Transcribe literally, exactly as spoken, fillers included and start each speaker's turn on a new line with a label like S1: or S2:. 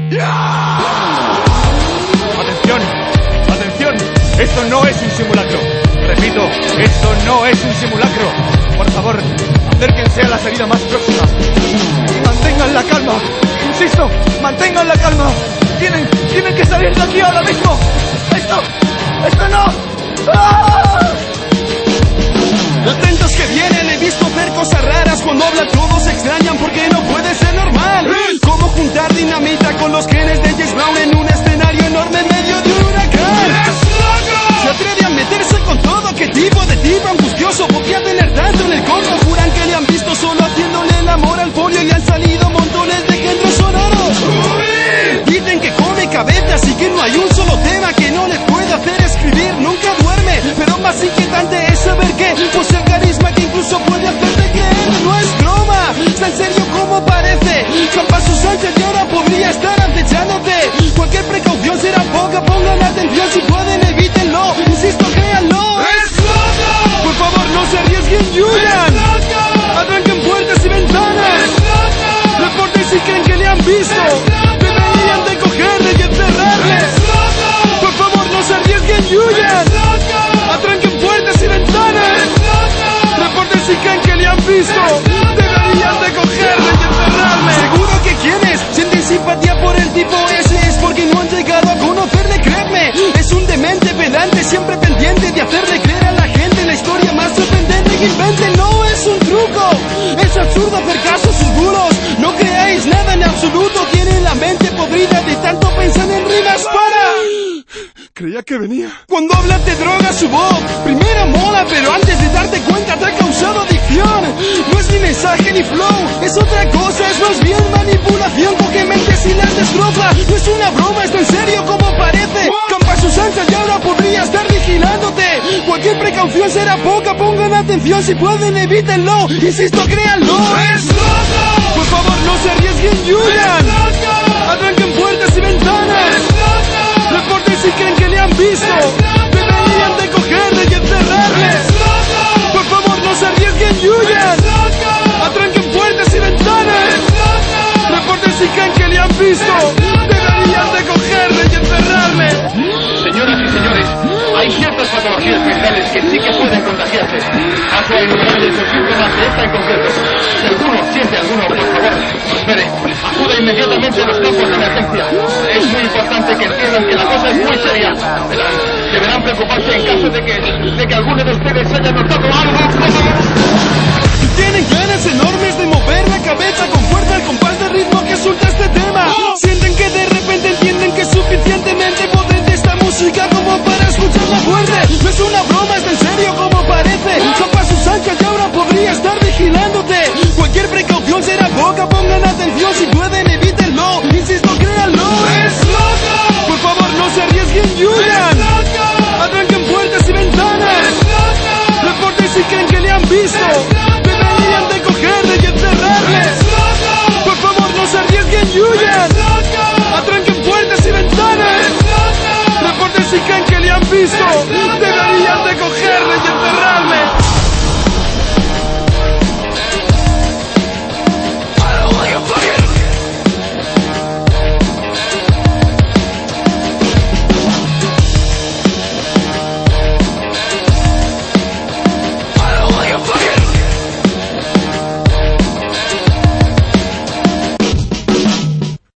S1: ¡Atención! ¡Atención! ¡Esto no es un simulacro! Repito, esto no es un simulacro. Por favor, acérquense a la salida más próxima. Mantengan la calma. Insisto, mantengan la calma. Tienen, tienen que salir de aquí ahora mismo. Esto, esto no. ¡Ah!
S2: Atentos que vienen, he visto hacer cosas raras. Cuando habla todos se extrañan porque no puede ser normal. Cómo juntar dinamita con los genes de James Brown en un escenario enorme en medio de un huracán. Se atreve a meterse con todo, qué tipo de tipo angustioso. Podría tener tanto en el coco. Juran que le han visto solo haciéndole el amor al folio y han salido montones de géneros sonoros. Dicen que come cabezas y que no hay un solo tema que no les pueda hacer escribir. Nunca duerme, pero más inquietante es saber que posee carisma que incluso puede hacerte creer. No es broma, es tan serio como parece. Campazo Sánchez y ahora podría estar acechándote. Cualquier precaución será poca, pongan atención si pueden, evítenlo. Insisto, créanlo. ¡Exploto! Por favor, no se arriesguen y huyan. Arranquen puertas y ventanas. Reporten si creen que le han visto. Deberían de cogerle y encerrarle. Por favor, no se arriesguen y huyan. Atranquen puertas y ventanas. Reporten si creen que le han visto. Deberían de cogerle y encerrarle. Seguro que quienes sienten simpatía por el tipo ese es porque no han llegado a conocerle, créeme. Es un demente pedante, siempre pendiente de hacerle creer a la gente la historia más sorprendente que inventen. No es un truco, es absurdo hacer caso a sus bulos. No creáis nada en absoluto, tienen la mente podrida de tanto pensar en rimas para... Creía que venía. Cuando habla te droga su voz. Primero mola, pero antes de darte cuenta te ha causado adicción. No es ni mensaje ni flow, es otra cosa, es más bien manipulación. Coge mentes y las destroza. No es una broma, es tan serio como parece. Campa sus anchas y ahora podría estar vigilándote. Cualquier precaución será poca, pongan atención si pueden, evítenlo. Insisto, créanlo. ¡Exploto! Por favor, no se arriesguen y huyan. Arranquen puertas y ventanas. Reporten si creen que le han visto. Deberían de cogerle y encerrarle. Por favor, no se arriesguen y huyan. Atranquen puertas y ventanas. Reporten si creen que le han visto. Deberían de cogerle y encerrarle.
S3: Señoras y señores, hay ciertas patologías mentales que sí que pueden contagiarse. Hace enumerables los síntomas de esta en concreto. Si alguno siente alguno, por favor, espere, acuda inmediatamente a los campos de emergencia. Es muy importante que entiendan que la cosa es muy seria. Verán, deberán preocuparse en caso de que, de que alguno de ustedes haya notado algo como...
S2: Tienen ganas enormes de